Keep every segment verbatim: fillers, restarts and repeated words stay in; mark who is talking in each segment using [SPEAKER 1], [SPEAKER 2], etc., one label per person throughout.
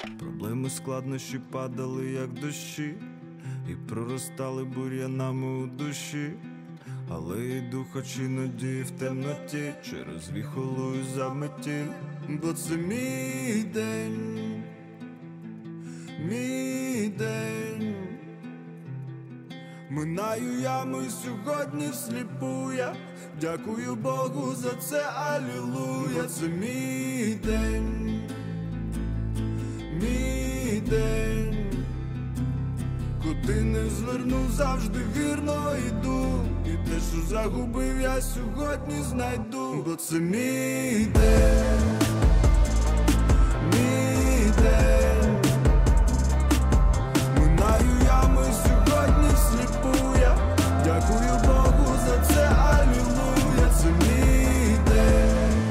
[SPEAKER 1] Проблеми, складнощі падали, як дощі, і проростали бур'янами у душі. Але йду хоч іноді в темноті, через віхолую заметіль. Бо це мій день, мій день. Минаю ями сьогодні всліпу я, дякую Богу за це, алілуя. Це мій день, мій день. Куди не зверну, завжди вірно йду, і те, що загубив, я сьогодні знайду. Бо це мій день, мій день. Минаю ями сьогодні всліпу я, дякую Богу за це, алілуя. Це мій день,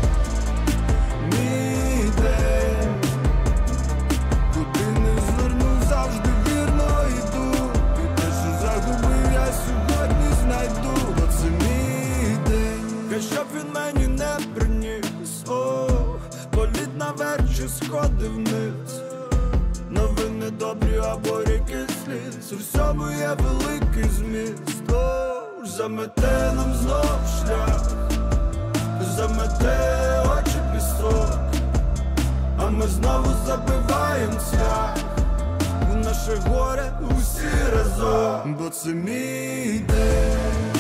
[SPEAKER 1] мій день. Куди не зверну, завжди вірно йду, і те, що загубив, я сьогодні знайду. Бо це мій день. Хай щоб він мені не приніс, о, політ наверх чи сходи вниз, новини добрі або ріки сліз, у всьому є великий зміст. О, замете нам знов шлях, замете очі пісок, а ми знову забиваєм цвях в наше горе усі разом. Бо це мій день,